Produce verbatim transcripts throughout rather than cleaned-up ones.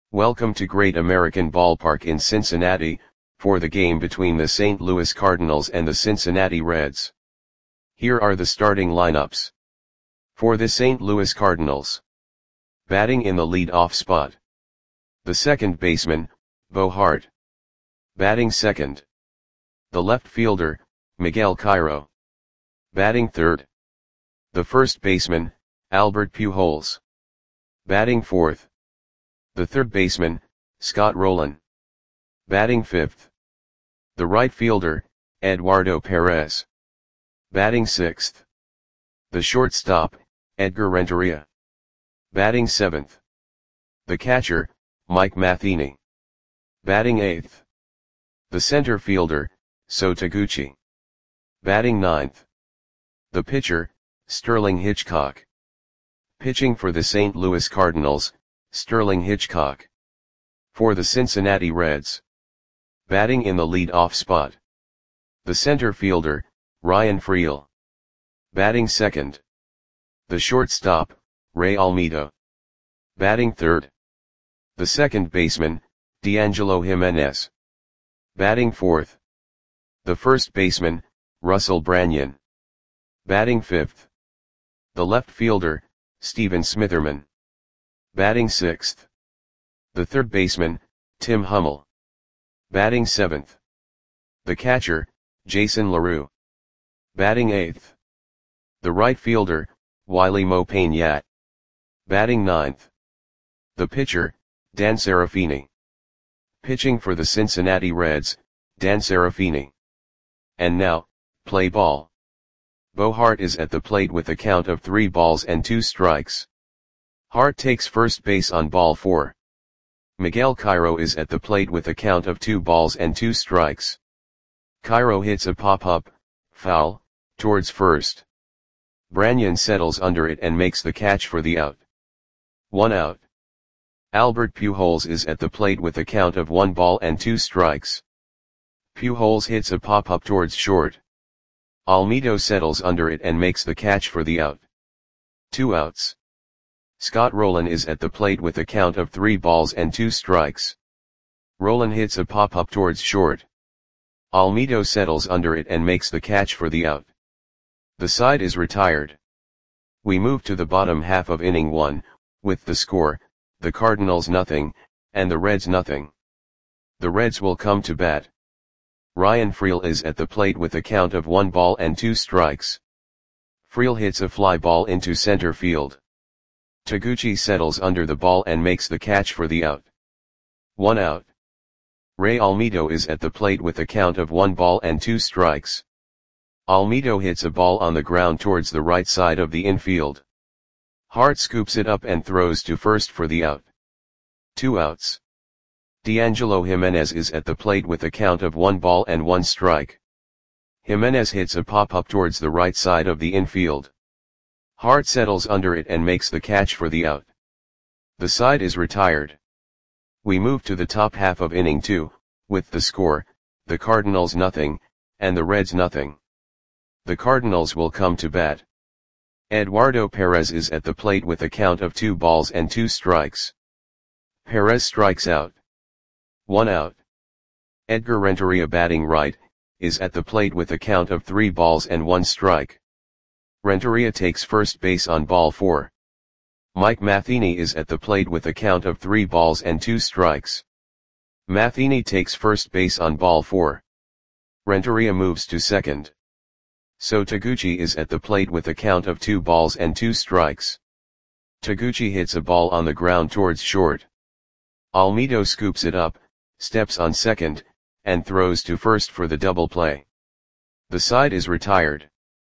Welcome to Great American Ballpark in Cincinnati, for the game between the Saint Louis Cardinals and the Cincinnati Reds. Here are the starting lineups. For the Saint Louis Cardinals. Batting in the lead-off spot. The second baseman, Bo Hart. Batting second. The left fielder, Miguel Cairo. Batting third. The first baseman, Albert Pujols. Batting fourth. The third baseman, Scott Rolen. Batting fifth. The right fielder, Eduardo Perez. Batting sixth. The shortstop, Edgar Renteria. Batting seventh. The catcher, Mike Matheny. Batting eighth. The center fielder, So Taguchi. Batting ninth. The pitcher, Sterling Hitchcock. Pitching for the Saint Louis Cardinals, Sterling Hitchcock. For the Cincinnati Reds. Batting in the lead-off spot. The center fielder, Ryan Freel. Batting second. The shortstop, Ray Almeida. Batting third. The second baseman, D'Angelo Jimenez. Batting fourth. The first baseman, Russell Branyan. Batting fifth. The left fielder, Steven Smitherman. Batting sixth. The third baseman, Tim Hummel. Batting seventh. The catcher, Jason LaRue. Batting eighth. The right fielder, Wiley Mo Payne. Batting ninth. The pitcher, Dan Serafini. Pitching for the Cincinnati Reds, Dan Serafini. And now, play ball. Bo Hart is at the plate with a count of three balls and two strikes. Hart takes first base on ball four. Miguel Cairo is at the plate with a count of two balls and two strikes. Cairo hits a pop-up, foul, towards first. Branyan settles under it and makes the catch for the out. One out. Albert Pujols is at the plate with a count of one ball and two strikes. Pujols hits a pop-up towards short. Almeida settles under it and makes the catch for the out. Two outs. Scott Rolen is at the plate with a count of three balls and two strikes. Rolen hits a pop-up towards short. Almeida settles under it and makes the catch for the out. The side is retired. We move to the bottom half of inning one, with the score, the Cardinals nothing, and the Reds nothing. The Reds will come to bat. Ryan Freel is at the plate with a count of one ball and two strikes. Freel hits a fly ball into center field. Taguchi settles under the ball and makes the catch for the out. One out. Ray Almeida is at the plate with a count of one ball and two strikes. Almeida hits a ball on the ground towards the right side of the infield. Hart scoops it up and throws to first for the out. Two outs. D'Angelo Jimenez is at the plate with a count of one ball and one strike. Jimenez hits a pop-up towards the right side of the infield. Hart settles under it and makes the catch for the out. The side is retired. We move to the top half of inning two, with the score, the Cardinals nothing, and the Reds nothing. The Cardinals will come to bat. Eduardo Perez is at the plate with a count of two balls and two strikes. Perez strikes out. One out. Edgar Renteria, batting right, is at the plate with a count of three balls and one strike. Renteria takes first base on ball four. Mike Matheny is at the plate with a count of three balls and two strikes. Matheny takes first base on ball four. Renteria moves to second. So Taguchi is at the plate with a count of two balls and two strikes. Taguchi hits a ball on the ground towards short. Almeida scoops it up, steps on second, and throws to first for the double play. The side is retired.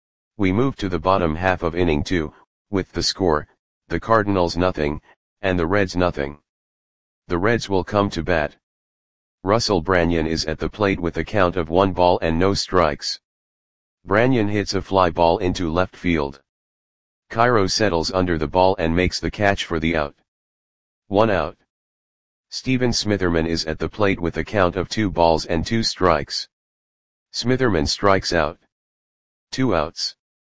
We move to the bottom half of inning two, with the score, the Cardinals nothing, and the Reds nothing. The Reds will come to bat. Russell Branyan is at the plate with a count of one ball and no strikes. Branyan hits a fly ball into left field. Cairo settles under the ball and makes the catch for the out. One out. Steven Smitherman is at the plate with a count of two balls and two strikes. Smitherman strikes out. Two outs.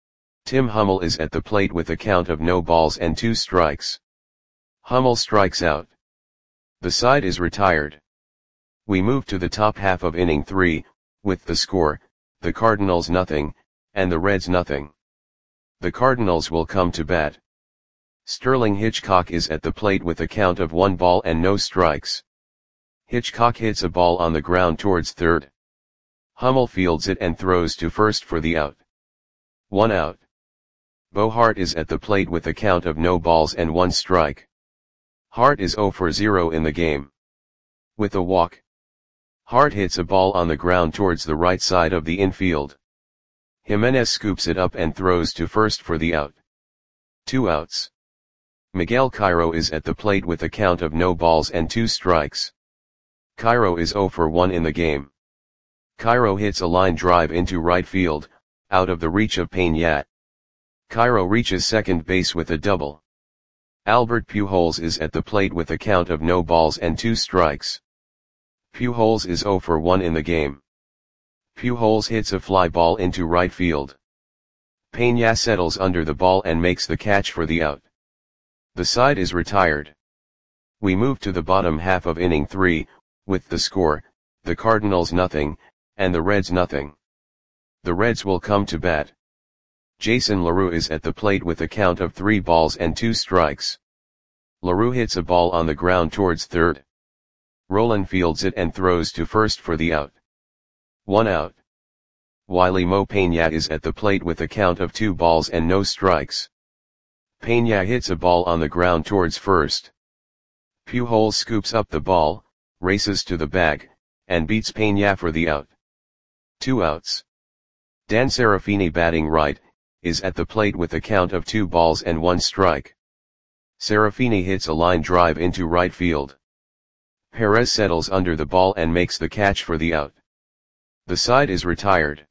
Tim Hummel is at the plate with a count of no balls and two strikes. Hummel strikes out. The side is retired. We move to the top half of inning three, with the score, the Cardinals nothing, and the Reds nothing. The Cardinals will come to bat. Sterling Hitchcock is at the plate with a count of one ball and no strikes. Hitchcock hits a ball on the ground towards third. Hummel fields it and throws to first for the out. One out. Bo Hart is at the plate with a count of no balls and one strike. Hart is zero for zero in the game. With a walk, Hart hits a ball on the ground towards the right side of the infield. Jimenez scoops it up and throws to first for the out. Two outs. Miguel Cairo is at the plate with a count of no balls and two strikes. Cairo is zero for one in the game. Cairo hits a line drive into right field, out of the reach of Peña. Cairo reaches second base with a double. Albert Pujols is at the plate with a count of no balls and two strikes. Pujols is zero for one in the game. Pujols hits a fly ball into right field. Peña settles under the ball and makes the catch for the out. The side is retired. We move to the bottom half of inning three, with the score, the Cardinals nothing, and the Reds nothing. The Reds will come to bat. Jason LaRue is at the plate with a count of three balls and two strikes. LaRue hits a ball on the ground towards third. Roland fields it and throws to first for the out. One out. Wiley Mo Peña is at the plate with a count of two balls and no strikes. Peña hits a ball on the ground towards first. Pujols scoops up the ball, races to the bag, and beats Peña for the out. Two outs. Dan Serafini, batting right, is at the plate with a count of two balls and one strike. Serafini hits a line drive into right field. Perez settles under the ball and makes the catch for the out. The side is retired.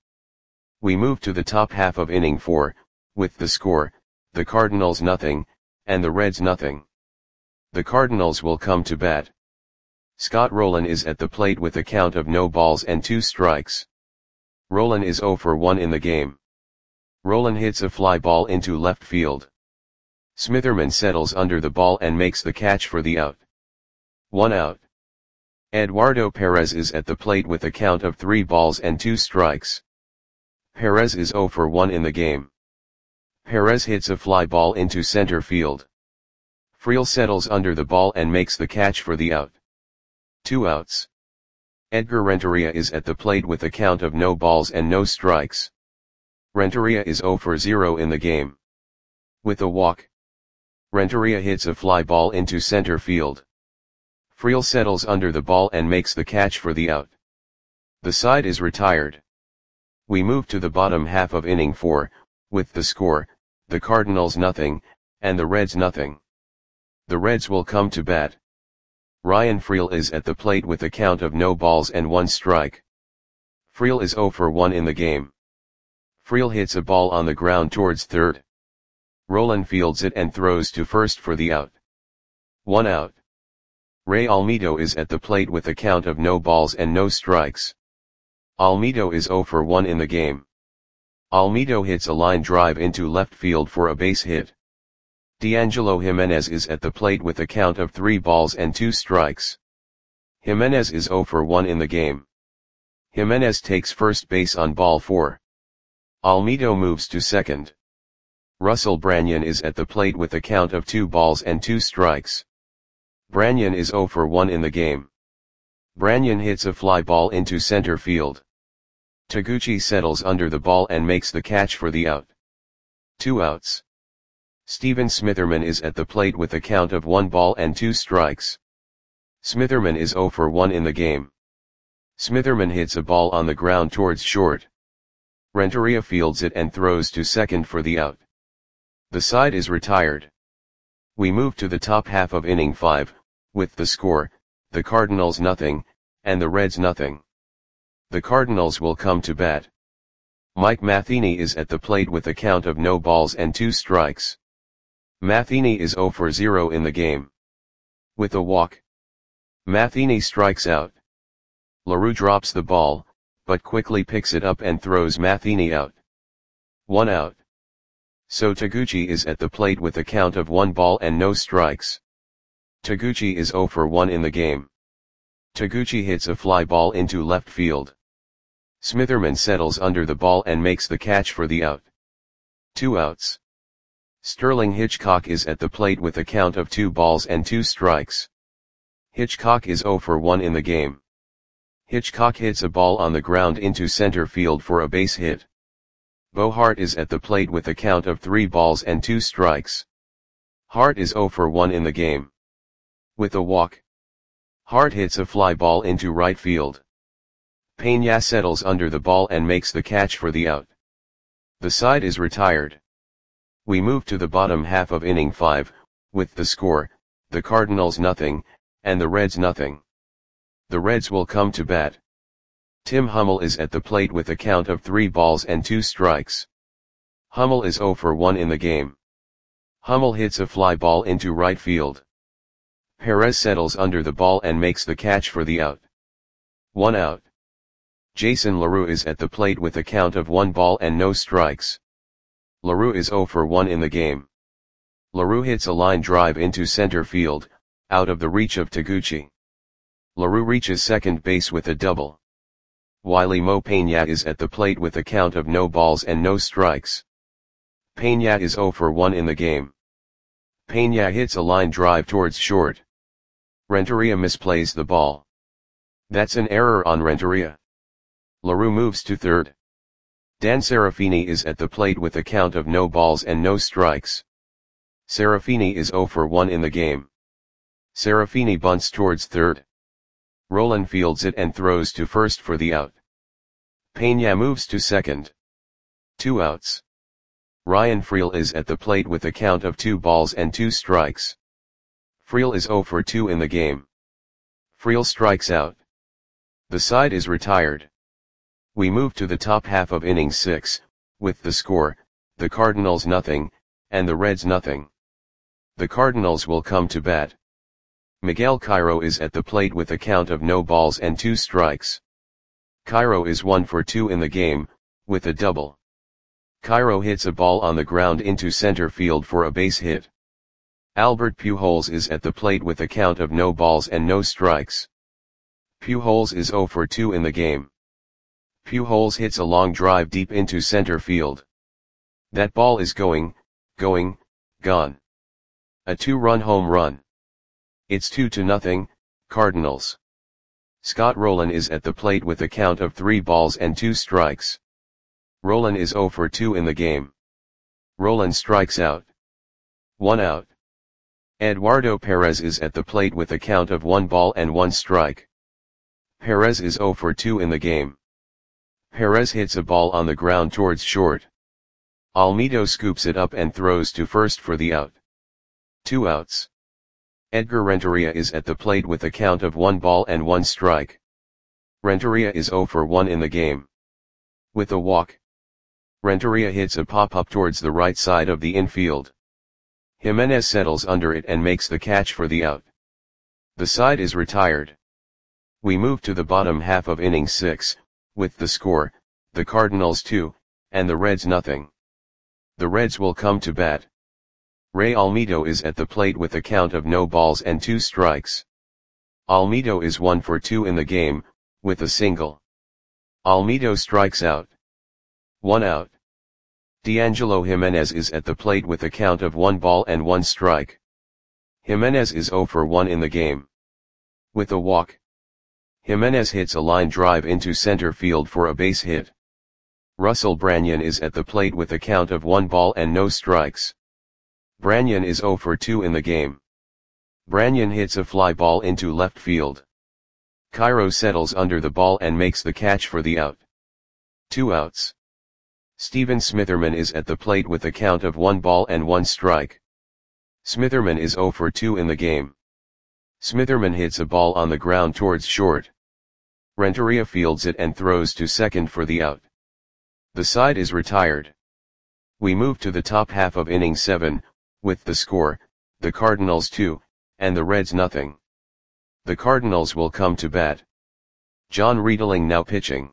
We move to the top half of inning four, with the score, the Cardinals nothing, and the Reds nothing. The Cardinals will come to bat. Scott Rolen is at the plate with a count of no balls and two strikes. Rolen is zero for one in the game. Rolen hits a fly ball into left field. Smitherman settles under the ball and makes the catch for the out. One out. Eduardo Perez is at the plate with a count of three balls and two strikes. Perez is zero for one in the game. Perez hits a fly ball into center field. Friel settles under the ball and makes the catch for the out. Two outs. Edgar Renteria is at the plate with a count of no balls and no strikes. Renteria is zero for zero in the game. With a walk, Renteria hits a fly ball into center field. Friel settles under the ball and makes the catch for the out. The side is retired. We move to the bottom half of inning four, with the score, the Cardinals nothing, and the Reds nothing. The Reds will come to bat. Ryan Friel is at the plate with a count of no balls and one strike. Friel is zero for one in the game. Friel hits a ball on the ground towards third. Roland fields it and throws to first for the out. One out. Ray Almedo is at the plate with a count of no balls and no strikes. Almedo is zero for one in the game. Almedo hits a line drive into left field for a base hit. D'Angelo Jimenez is at the plate with a count of three balls and two strikes. Jimenez is zero for one in the game. Jimenez takes first base on ball four. Almedo moves to second. Russell Branyan is at the plate with a count of two balls and two strikes. Branyan is zero for one in the game. Branyan hits a fly ball into center field. Taguchi settles under the ball and makes the catch for the out. Two outs. Steven Smitherman is at the plate with a count of one ball and two strikes. Smitherman is zero for one in the game. Smitherman hits a ball on the ground towards short. Renteria fields it and throws to second for the out. The side is retired. We move to the top half of inning five, with the score, the Cardinals nothing, and the Reds nothing. The Cardinals will come to bat. Mike Matheny is at the plate with a count of no balls and two strikes. Matheny is zero for zero in the game. With a walk, Matheny strikes out. LaRue drops the ball, but quickly picks it up and throws Matheny out. One out. So Taguchi is at the plate with a count of one ball and no strikes. Taguchi is zero for one in the game. Taguchi hits a fly ball into left field. Smitherman settles under the ball and makes the catch for the out. Two outs. Sterling Hitchcock is at the plate with a count of two balls and two strikes. Hitchcock is zero for one in the game. Hitchcock hits a ball on the ground into center field for a base hit. Bo Hart is at the plate with a count of three balls and two strikes. Hart is zero for one in the game. With a walk, Hart hits a fly ball into right field. Peña settles under the ball and makes the catch for the out. The side is retired. We move to the bottom half of inning five, with the score, the Cardinals nothing, and the Reds nothing. The Reds will come to bat. Tim Hummel is at the plate with a count of three balls and two strikes. Hummel is zero for one in the game. Hummel hits a fly ball into right field. Perez settles under the ball and makes the catch for the out. One out. Jason LaRue is at the plate with a count of one ball and no strikes. LaRue is zero for one in the game. LaRue hits a line drive into center field, out of the reach of Taguchi. LaRue reaches second base with a double. Wiley Mo Peña is at the plate with a count of no balls and no strikes. Peña is zero for one in the game. Peña hits a line drive towards short. Renteria misplays the ball. That's an error on Renteria. LaRue moves to third. Dan Serafini is at the plate with a count of no balls and no strikes. Serafini is zero for one in the game. Serafini bunts towards third. Roland fields it and throws to first for the out. Peña moves to second. Two outs. Ryan Freel is at the plate with a count of two balls and two strikes. Freel is zero for two in the game. Freel strikes out. The side is retired. We move to the top half of inning six, with the score, the Cardinals nothing, and the Reds nothing. The Cardinals will come to bat. Miguel Cairo is at the plate with a count of no balls and two strikes. Cairo is one for two in the game, with a double. Cairo hits a ball on the ground into center field for a base hit. Albert Pujols is at the plate with a count of no balls and no strikes. Pujols is zero for two in the game. Pujols hits a long drive deep into center field. That ball is going, going, gone. A two-run home run. It's two to nothing, Cardinals. Scott Rolen is at the plate with a count of three balls and two strikes. Rolen is zero for two in the game. Rolen strikes out. One out. Eduardo Perez is at the plate with a count of one ball and one strike. Perez is zero for two in the game. Perez hits a ball on the ground towards short. Almedo scoops it up and throws to first for the out. Two outs. Edgar Renteria is at the plate with a count of one ball and one strike. Renteria is zero for one in the game. With a walk, Renteria hits a pop-up towards the right side of the infield. Jimenez settles under it and makes the catch for the out. The side is retired. We move to the bottom half of inning six, with the score, the Cardinals two, and the Reds nothing. The Reds will come to bat. Ray Almedo is at the plate with a count of no balls and two strikes. Almedo is one for two in the game, with a single. Almedo strikes out. One out. D'Angelo Jimenez is at the plate with a count of one ball and one strike. Jimenez is zero for one in the game. With a walk, Jimenez hits a line drive into center field for a base hit. Russell Branyan is at the plate with a count of one ball and no strikes. Branyan is zero for two in the game. Branyan hits a fly ball into left field. Cairo settles under the ball and makes the catch for the out. Two outs. Steven Smitherman is at the plate with a count of one ball and one strike. Smitherman is zero for two in the game. Smitherman hits a ball on the ground towards short. Renteria fields it and throws to second for the out. The side is retired. We move to the top half of inning seven, with the score, the Cardinals two, and the Reds nothing. The Cardinals will come to bat. John Riedling now pitching.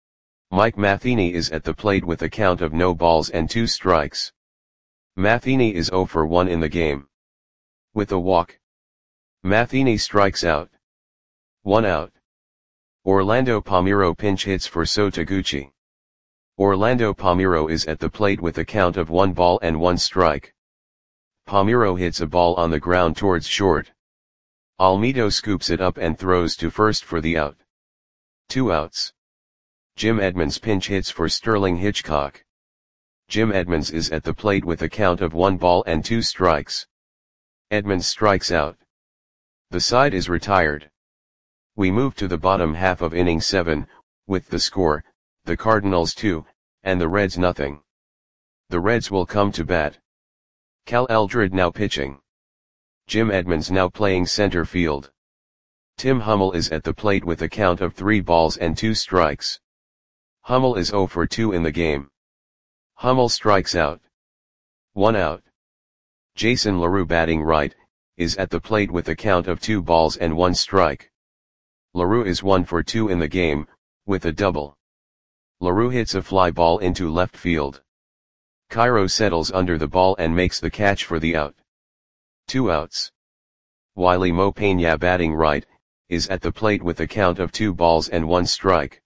Mike Matheny is at the plate with a count of no balls and two strikes. Matheny is zero for one in the game. With a walk, Matheny strikes out. One out. Orlando Palmeiro pinch hits for Sotaguchi. Orlando Palmeiro is at the plate with a count of one ball and one strike. Palmeiro hits a ball on the ground towards short. Almedo scoops it up and throws to first for the out. Two outs. Jim Edmonds pinch hits for Sterling Hitchcock. Jim Edmonds is at the plate with a count of one ball and two strikes. Edmonds strikes out. The side is retired. We move to the bottom half of inning seven, with the score, the Cardinals two, and the Reds nothing. The Reds will come to bat. Cal Eldred now pitching. Jim Edmonds now playing center field. Tim Hummel is at the plate with a count of three balls and two strikes. Hummel is oh for two in the game. Hummel strikes out. One out. Jason LaRue batting right, is at the plate with a count of two balls and one strike. LaRue is one for two in the game, with a double. LaRue hits a fly ball into left field. Cairo settles under the ball and makes the catch for the out. Two outs. Wiley Mo Peña batting right, is at the plate with a count of two balls and one strike.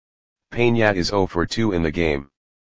Peña is oh for two in the game.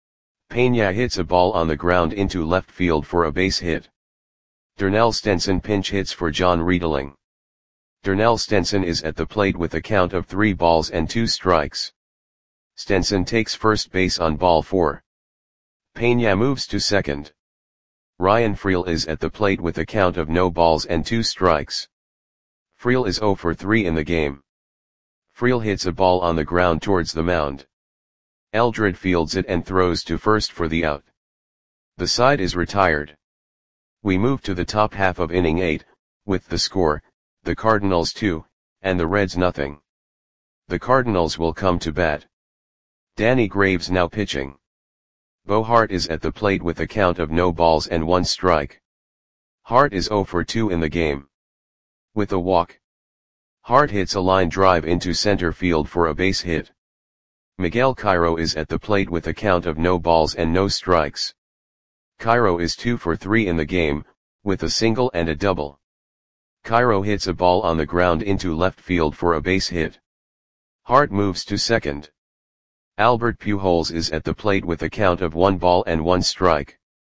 Peña hits a ball on the ground into left field for a base hit. Darnell Stenson pinch hits for John Riedling. Darnell Stenson is at the plate with a count of three balls and two strikes. Stenson takes first base on ball four. Peña moves to second. Ryan Freel is at the plate with a count of no balls and two strikes. Freel is oh for three in the game. Freel hits a ball on the ground towards the mound. Eldred fields it and throws to first for the out. The side is retired. We move to the top half of inning eight, with the score, the Cardinals two, and the Reds nothing. The Cardinals will come to bat. Danny Graves now pitching. Bo Hart is at the plate with a count of no balls and one strike. Hart is oh for two in the game. With a walk. Hart hits a line drive into center field for a base hit. Miguel Cairo is at the plate with a count of no balls and no strikes. Cairo is two for three in the game, with a single and a double. Cairo hits a ball on the ground into left field for a base hit. Hart moves to second. Albert Pujols is at the plate with a count of one ball and one strike.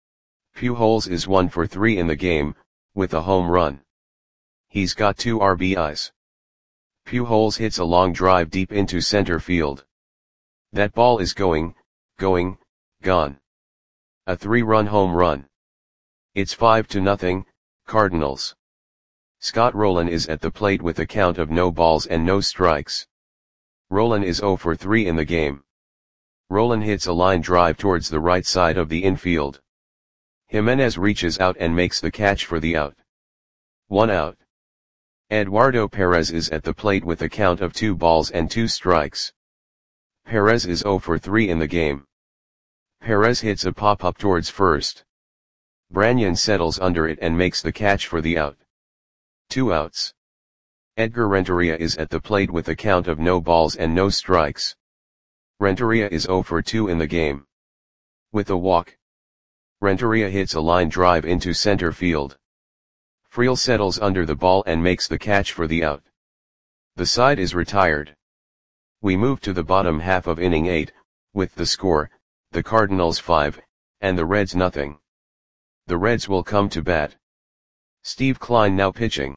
Pujols is one for three in the game, with a home run. He's got two R B Is. Pujols hits a long drive deep into center field. That ball is going, going, gone. A three-run home run. It's five to nothing, Cardinals. Scott Rowland is at the plate with a count of no balls and no strikes. Rowland is oh for three in the game. Rowland hits a line drive towards the right side of the infield. Jimenez reaches out and makes the catch for the out. One out. Eduardo Perez is at the plate with a count of two balls and two strikes. Perez is oh for three in the game. Perez hits a pop-up towards first. Branyan settles under it and makes the catch for the out. Two outs. Edgar Renteria is at the plate with a count of no balls and no strikes. Renteria is oh for two in the game. With a walk. Renteria hits a line drive into center field. Freel settles under the ball and makes the catch for the out. The side is retired. We move to the bottom half of inning eight, with the score, the Cardinals five, and the Reds nothing. The Reds will come to bat. Steve Klein now pitching.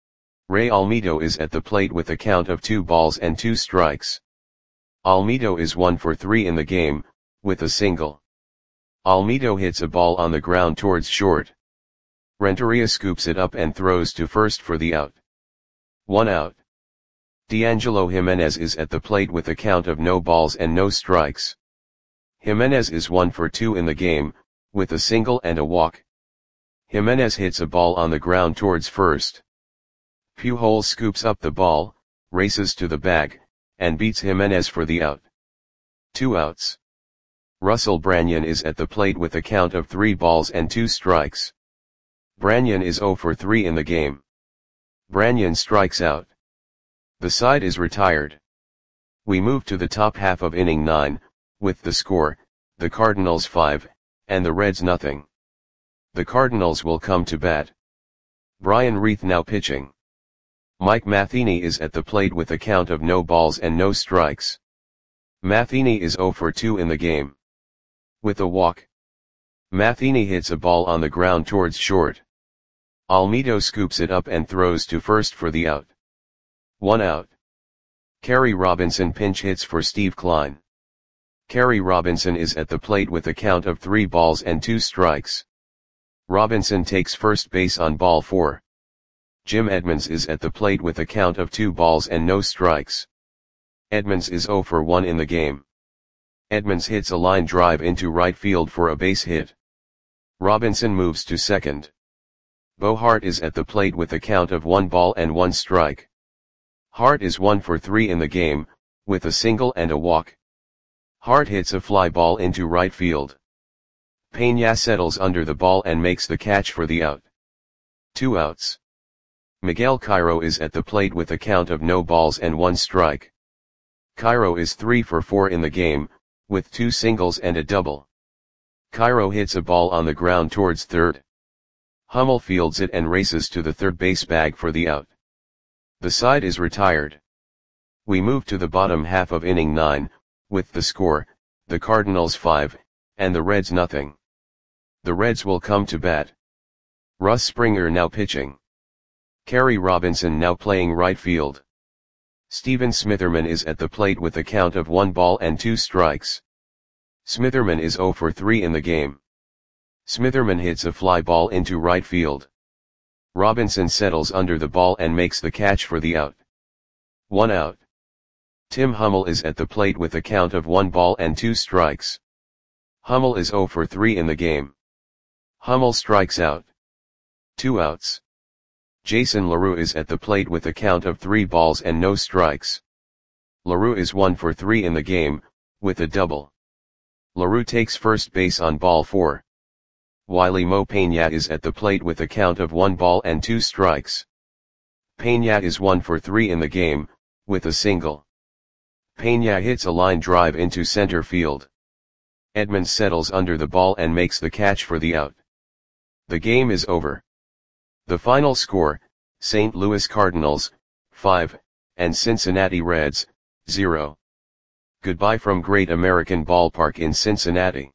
Ray Almedo is at the plate with a count of two balls and two strikes. Almedo is one for three in the game, with a single. Almedo hits a ball on the ground towards short. Renteria scoops it up and throws to first for the out. One out. D'Angelo Jimenez is at the plate with a count of no balls and no strikes. Jimenez is one for two in the game, with a single and a walk. Jimenez hits a ball on the ground towards first. Pujols scoops up the ball, races to the bag, and beats Jimenez for the out. Two outs. Russell Branyan is at the plate with a count of three balls and two strikes. Branyan is oh for three in the game. Branyan strikes out. The side is retired. We move to the top half of inning nine, with the score, the Cardinals five, and the Reds nothing. The Cardinals will come to bat. Brian Reith now pitching. Mike Matheny is at the plate with a count of no balls and no strikes. Matheny is zero for two in the game. With a walk, Matheny hits a ball on the ground towards short. Almedo scoops it up and throws to first for the out. One out. Kerry Robinson pinch hits for Steve Klein. Kerry Robinson is at the plate with a count of three balls and two strikes. Robinson takes first base on ball four. Jim Edmonds is at the plate with a count of two balls and no strikes. Edmonds is zero for one in the game. Edmonds hits a line drive into right field for a base hit. Robinson moves to second. Bo Hart is at the plate with a count of one ball and one strike. Hart is one for three in the game, with a single and a walk. Hart hits a fly ball into right field. Peña settles under the ball and makes the catch for the out. Two outs. Miguel Cairo is at the plate with a count of no balls and one strike. Cairo is three for four in the game, with two singles and a double. Cairo hits a ball on the ground towards third. Hummel fields it and races to the third base bag for the out. The side is retired. We move to the bottom half of inning nine, with the score, the Cardinals five, and the Reds nothing. The Reds will come to bat. Russ Springer now pitching. Kerry Robinson now playing right field. Steven Smitherman is at the plate with a count of one ball and two strikes. Smitherman is zero for three in the game. Smitherman hits a fly ball into right field. Robinson settles under the ball and makes the catch for the out. One out. Tim Hummel is at the plate with a count of one ball and two strikes. Hummel is zero for three in the game. Hummel strikes out. Two outs. Jason LaRue is at the plate with a count of three balls and no strikes. LaRue is one for three in the game, with a double. LaRue takes first base on ball four. Wiley Mo Peña is at the plate with a count of one ball and two strikes. Peña is one for three in the game, with a single. Peña hits a line drive into center field. Edmonds settles under the ball and makes the catch for the out. The game is over. The final score, Saint Louis Cardinals, five, and Cincinnati Reds, zero. Goodbye from Great American Ballpark in Cincinnati.